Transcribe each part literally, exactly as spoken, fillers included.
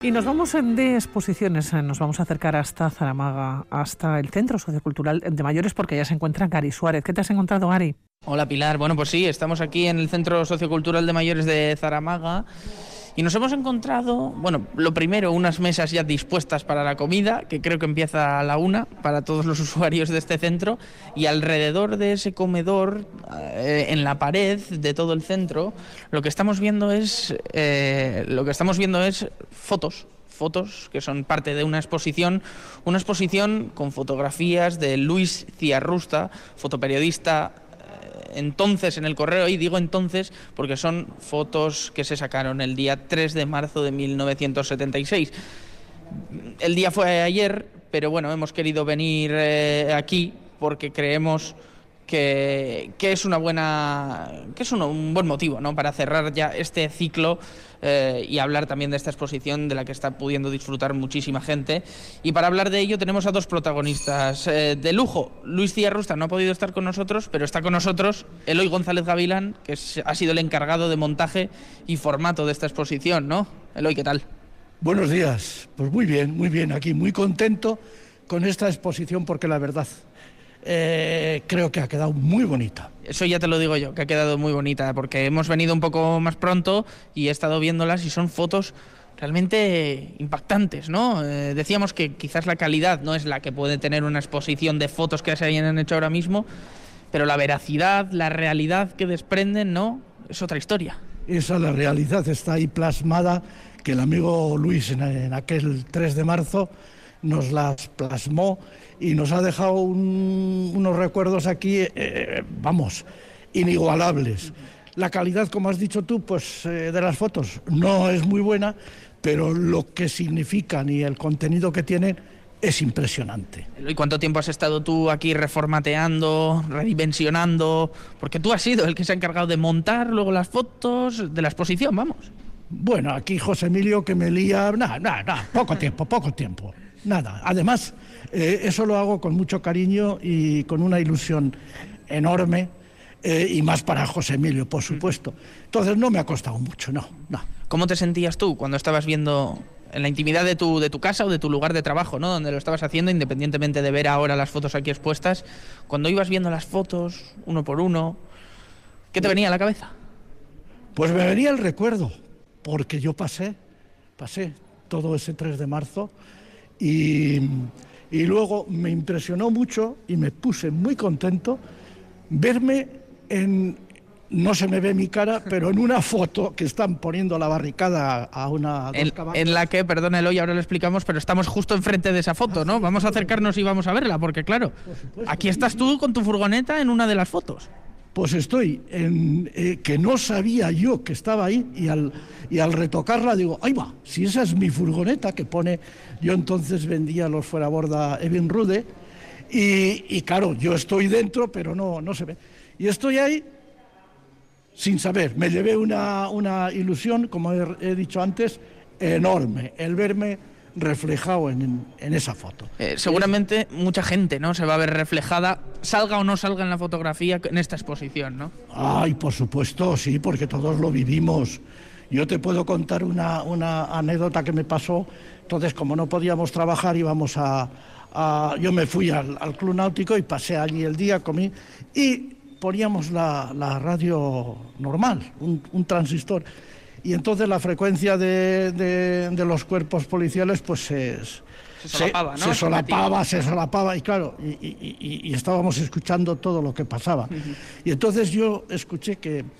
Y nos vamos de exposiciones, nos vamos a acercar hasta Zaramaga, hasta el Centro Sociocultural de Mayores, porque ya se encuentra Gary Suárez. ¿Qué te has encontrado, Gary? Hola, Pilar. Bueno, pues sí, estamos aquí en el Centro Sociocultural de Mayores de Zaramaga y nos hemos encontrado, bueno, lo primero, unas mesas ya dispuestas para la comida, que creo que empieza a la una para todos los usuarios de este centro, y alrededor de ese comedor, eh, en la pared de todo el centro, lo que estamos viendo es, eh, lo que estamos viendo es fotos. fotos que son parte de una exposición, una exposición con fotografías de Luis Ciarrusta, fotoperiodista entonces en El Correo, y digo entonces porque son fotos que se sacaron el día tres de marzo de mil novecientos setenta y seis. El día fue ayer, pero bueno, hemos querido venir eh, aquí porque creemos que, que es una buena, que es un, un buen motivo, ¿no?, para cerrar ya este ciclo eh, y hablar también de esta exposición de la que está pudiendo disfrutar muchísima gente. Y para hablar de ello tenemos a dos protagonistas eh, de lujo. Luis Ciarrusta no ha podido estar con nosotros, pero está con nosotros Eloy González Gavilán, que es, ha sido el encargado de montaje y formato de esta exposición, ¿no? Eloy, ¿qué tal? Buenos días. Pues muy bien, muy bien. Aquí muy contento con esta exposición porque la verdad eh, creo que ha quedado muy bonita. Eso ya te lo digo yo, que ha quedado muy bonita, porque hemos venido un poco más pronto y he estado viéndolas y son fotos realmente impactantes, ¿no? Eh, decíamos que quizás la calidad no es la que puede tener una exposición de fotos que se hayan hecho ahora mismo, pero la veracidad, la realidad que desprenden, ¿no?, es otra historia. Esa, la realidad está ahí plasmada, que el amigo Luis en, en aquel tres de marzo nos las plasmó y nos ha dejado un, unos recuerdos aquí, eh, vamos, inigualables. La calidad, como has dicho tú, pues eh, de las fotos no es muy buena, pero lo que significan y el contenido que tienen es impresionante. ¿Y cuánto tiempo has estado tú aquí reformateando, redimensionando? Porque tú has sido el que se ha encargado de montar luego las fotos de la exposición, vamos. Bueno, aquí José Emilio, que me lía, nada, nada, nada, poco tiempo, poco tiempo, nada. Además, eh, eso lo hago con mucho cariño y con una ilusión enorme, eh, y más para José Emilio, por supuesto. Entonces no me ha costado mucho, no, no. ¿Cómo te sentías tú cuando estabas viendo en la intimidad de tu, de tu casa o de tu lugar de trabajo, ¿no?, donde lo estabas haciendo, independientemente de ver ahora las fotos aquí expuestas, cuando ibas viendo las fotos uno por uno, ¿qué te venía a la cabeza? Pues me venía el recuerdo, porque yo pasé, pasé todo ese tres de marzo y, y luego me impresionó mucho y me puse muy contento verme en, no se me ve mi cara, pero en una foto que están poniendo la barricada a una... En, en la que, perdón Eloy, ahora lo explicamos, pero estamos justo enfrente de esa foto, ¿no? Vamos a acercarnos y vamos a verla, porque claro, aquí estás tú con tu furgoneta en una de las fotos. Pues estoy en eh, que no sabía yo que estaba ahí y al, y al retocarla digo, ¡ay va! Si esa es mi furgoneta que pone, yo entonces vendía los fuera borda Evin Rude y, y claro, yo estoy dentro pero no, no se ve. Y estoy ahí sin saber, me llevé una, una ilusión, como he, he dicho antes, enorme, el verme reflejado en, en esa foto. Eh, seguramente es... mucha gente, ¿no?, se va a ver reflejada, salga o no salga en la fotografía, en esta exposición, ¿no? Ay, por supuesto, sí, porque todos lo vivimos. Yo te puedo contar una, una anécdota que me pasó. Entonces, como no podíamos trabajar, íbamos a... a yo me fui al, al Club Náutico y pasé allí el día, comí y poníamos la, la radio normal, un, un transistor. Y entonces la frecuencia de, de, de los cuerpos policiales pues se, se solapaba, se, ¿no? se solapaba, se solapaba y claro, y, y, y, y estábamos escuchando todo lo que pasaba. Uh-huh. Y entonces yo escuché que eh,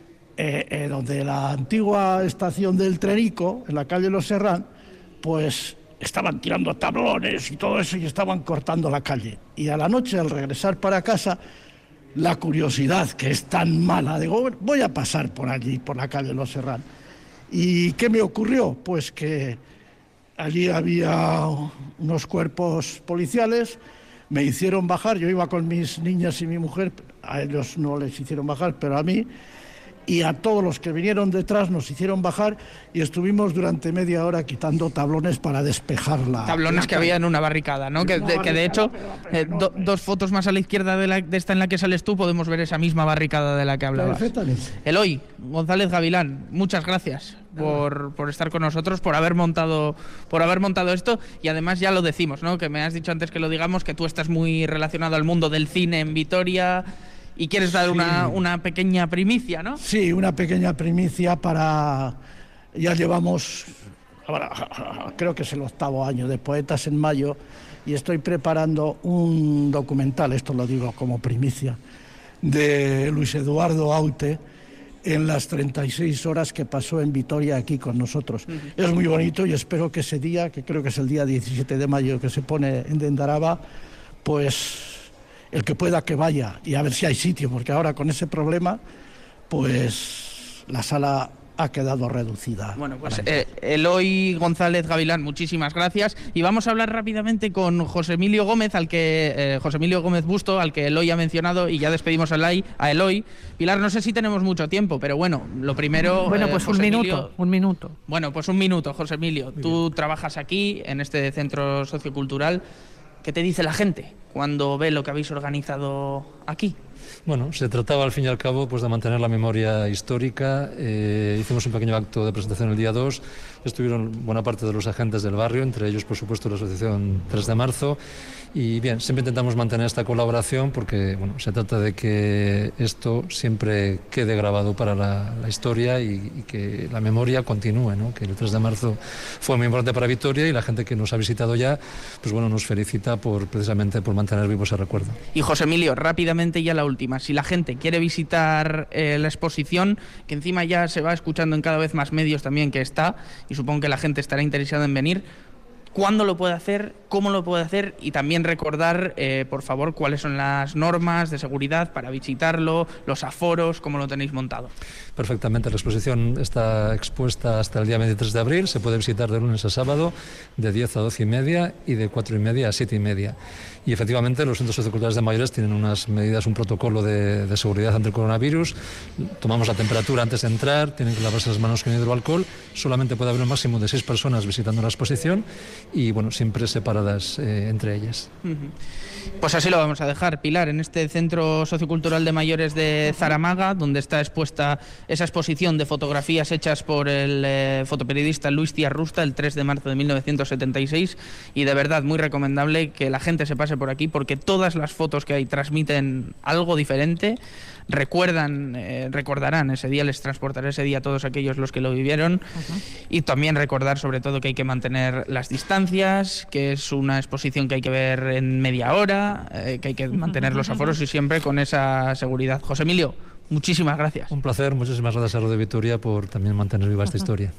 eh, donde la antigua estación del Trenico, en la calle Los Serrán, pues estaban tirando tablones y todo eso y estaban cortando la calle. Y a la noche, al regresar para casa, la curiosidad, que es tan mala, digo, voy a pasar por allí, por la calle Los Serrán. ¿Y qué me ocurrió? Pues que allí había unos cuerpos policiales, me hicieron bajar, yo iba con mis niñas y mi mujer, a ellos no les hicieron bajar, pero a mí, y a todos los que vinieron detrás nos hicieron bajar y estuvimos durante media hora quitando tablones para despejarla. Tablones la que había en una barricada, ¿no? Que, de, que de hecho, eh, do, dos fotos más a la izquierda de, la, de esta en la que sales tú, podemos ver esa misma barricada de la que hablabas. Perfectamente. Eloy González Gavilán, muchas gracias por, por estar con nosotros, por haber montado por haber montado esto, y además ya lo decimos, ¿no? Que me has dicho antes que lo digamos, que tú estás muy relacionado al mundo del cine en Vitoria y quieres dar sí. una, una pequeña primicia, ¿no? Sí, una pequeña primicia para... Ya llevamos, creo que es el octavo año de Poetas en Mayo, y estoy preparando un documental, esto lo digo como primicia, de Luis Eduardo Aute, en las treinta y seis horas que pasó en Vitoria aquí con nosotros. Uh-huh. Es muy bonito y espero que ese día, que creo que es el día diecisiete de mayo que se pone en Dendaraba, pues el que pueda que vaya y a ver si hay sitio, porque ahora con ese problema, pues la sala ha quedado reducida. Bueno, pues eh, Eloy González Gavilán, muchísimas gracias. Y vamos a hablar rápidamente con José Emilio Gómez, al que eh, José Emilio Gómez Busto, al que Eloy ha mencionado, y ya despedimos a Eloy, a Eloy. Pilar, no sé si tenemos mucho tiempo, pero bueno, lo primero... Bueno, pues eh, un minuto, Emilio, un minuto. Bueno, pues un minuto, José Emilio. Muy Tú bien. Trabajas aquí, en este centro sociocultural. ¿Qué te dice la gente cuando ve lo que habéis organizado aquí? Bueno, se trataba al fin y al cabo pues de mantener la memoria histórica. Eh, hicimos un pequeño acto de presentación el día dos. Estuvieron buena parte de los agentes del barrio, entre ellos, por supuesto, la asociación tres de marzo. Y bien, siempre intentamos mantener esta colaboración porque bueno, se trata de que esto siempre quede grabado para la, la historia y, y que la memoria continúe, ¿no? Que el tres de marzo fue muy importante para Vitoria y la gente que nos ha visitado ya, pues bueno, nos felicita por precisamente por mantener vivo ese recuerdo. Y José Emilio, rápidamente ya la última. Si la gente quiere visitar eh, la exposición, que encima ya se va escuchando en cada vez más medios también que está, y supongo que la gente estará interesada en venir, ¿cuándo lo puede hacer? ¿Cómo lo puede hacer? Y también recordar, eh, por favor, cuáles son las normas de seguridad para visitarlo, los aforos, cómo lo tenéis montado. Perfectamente, la exposición está expuesta hasta el día veintitrés de abril, se puede visitar de lunes a sábado, de diez a doce y media y de cuatro y media a siete y media. Y efectivamente los centros socioculturales de mayores tienen unas medidas, un protocolo de, de seguridad ante el coronavirus. Tomamos la temperatura antes de entrar, tienen que lavarse las manos con hidroalcohol, solamente puede haber un máximo de seis personas visitando la exposición y bueno, siempre separadas eh, entre ellas. Pues así lo vamos a dejar, Pilar, en este Centro Sociocultural de Mayores de Zaramaga, donde está expuesta esa exposición de fotografías hechas por el eh, fotoperiodista Luis Díaz Rusta el tres de marzo de mil novecientos setenta y seis, y de verdad muy recomendable que la gente se pase por aquí porque todas las fotos que hay transmiten algo diferente, recuerdan, eh, recordarán ese día, les transportará ese día a todos aquellos los que lo vivieron. Uh-huh. Y también recordar sobre todo que hay que mantener las distancias, que es una exposición que hay que ver en media hora, eh, que hay que mantener los aforos y siempre con esa seguridad. José Emilio, muchísimas gracias. Un placer, muchísimas gracias a Radio Vitoria por también mantener viva esta historia.